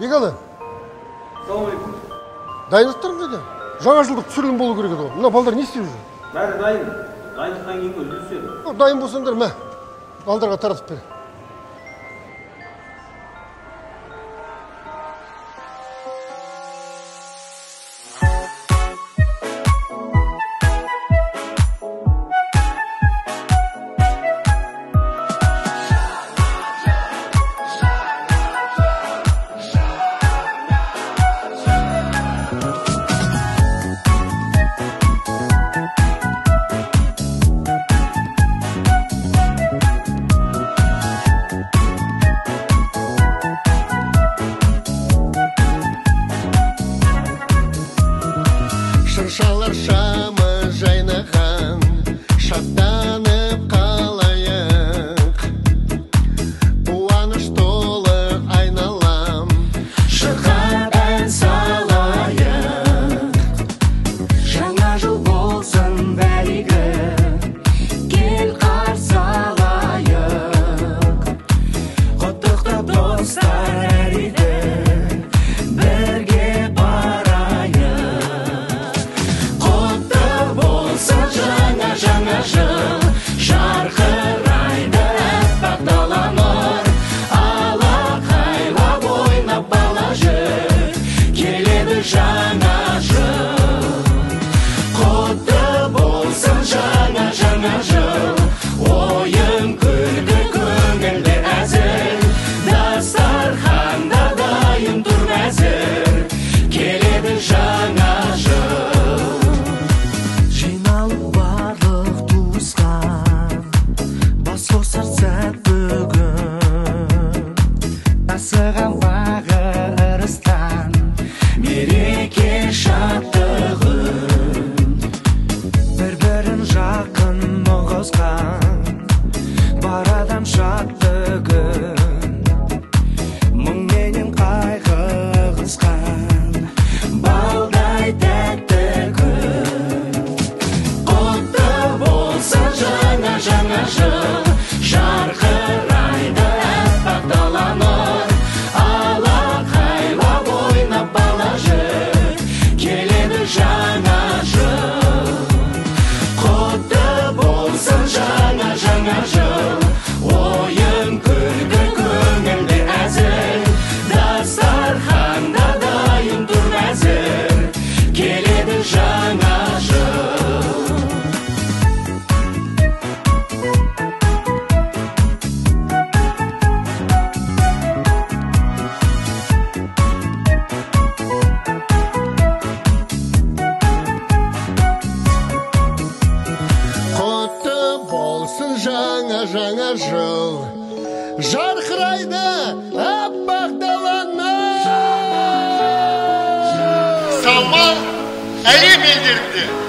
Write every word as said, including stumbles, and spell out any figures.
Бегалы. Ассалаумалейкум. Дайындықтарың қайда? Жаңа жылдық түсірілім болу керек еді ғой. Мына балдар не істеп жүр? Бәрі дайын. Дайындықтан кейін үзіліс еді. Дайын болсаңдар, мә. Балдарға таратып бер. Шыршалар шамы жайнаған, шаттанып қалайық. Қуаныш толы айналам, шырқап ән салайық. Жаңа жыл болсын бәрегі, кел қарсы алайық. Құттықтап достар әриді, бірге жаңа жыл жарқырайды аппақ дала нұр, алақайлап ойнап бала жүр, келеді жаңа жыл. Құтты болсын жаңа жаңа жыл, ойын күлкі көңілді әзір, дастарханда дайын тұр мәзір, келеді жаңа жыл. Асыған бағы ырыстан, мереке шаттығын, бір-бірін жақын ұғысқан, бар адам шаттығын, мұңменен қайғы ығысқан, балдай тәтті күн. Құтты болсын жаңа жаңа жыл, жарқырайды аппақ дала нұр, алақайлап ойнап бала жүр, келеді жаңа жыл. Құтты болсын жаңа жаңа жыл, ойын күлкі көңілді әзір, дастарханда дайын тұр мәзір, келеді жаңа жыл. Жаңа жаңа жыл жарқырайды аппақ дала нұр. Самал әлем елдерінде